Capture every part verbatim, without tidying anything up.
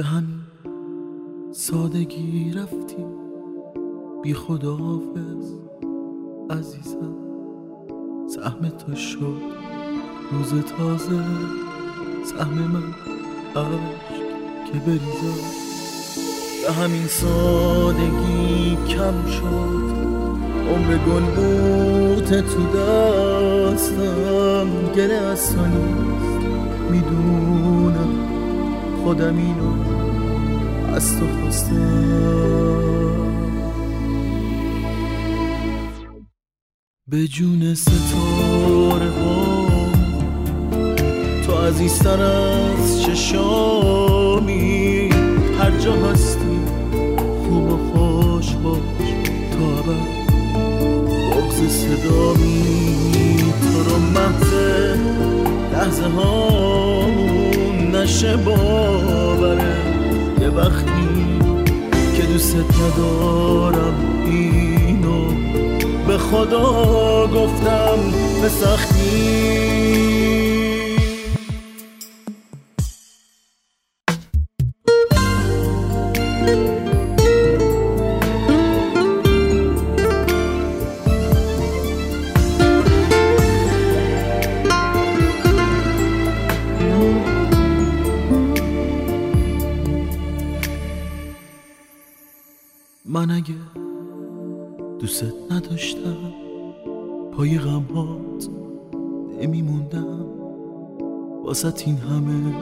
به همین سادگی رفتی، بی خداحافظ عزیزم. سهم تو شد روز تازه، سهم من عشق که بریزم. به همین سادگی کم شد عمر گل بوته تو دستم. گله از تو نیست میدونم، خودم اینو از تو خواستم. به جون ستاره ها تو عزیزتر از چشامی. هر جا هستی خوب و خوش باش تا ابد، بغض صدامی. تو رو محض لحظه هامون نشه باوره. یه وقتی که دوست ندارم اینو به خدا گفتم به سختی. من اگه دوست نداشتم پای غمهات نمیموندم، واسه این همه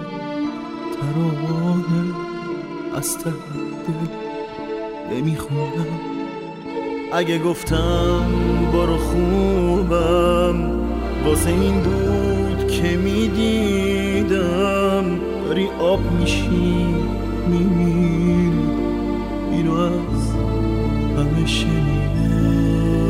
ترانه از ته دل نمیخوندم. اگه گفتم برو خوبم واسه این بود که میدیدم داری آب میشی میمیری، اینو از همه شنیدم.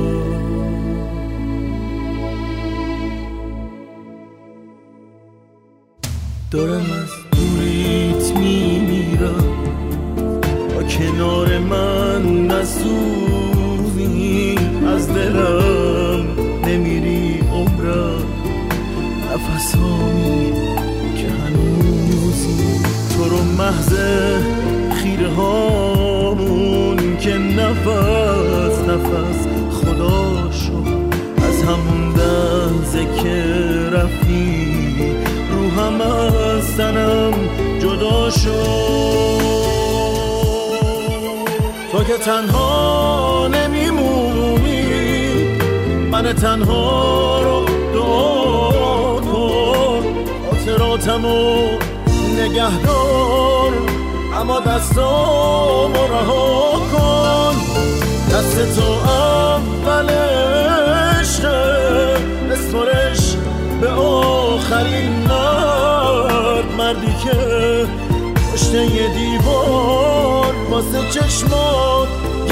دارم از دوریت میمیرم، با کنار من نسوزی. از دلم نمیری عمرم، نفسامی که هنوزی. تو رو محض خیره هامون که نفس نفس خدا شد. از همون لحظه که رفتی روحم از تنم جدا شد. تو که تنها نمیمونی، من تنها رو دعا کن. خاطراتمو نگهدار، اما دستامو رها کن. دست تو اول عشقه، بسپرش به آخرین مرد. مردی که پشت یه دیوار واسه چشمات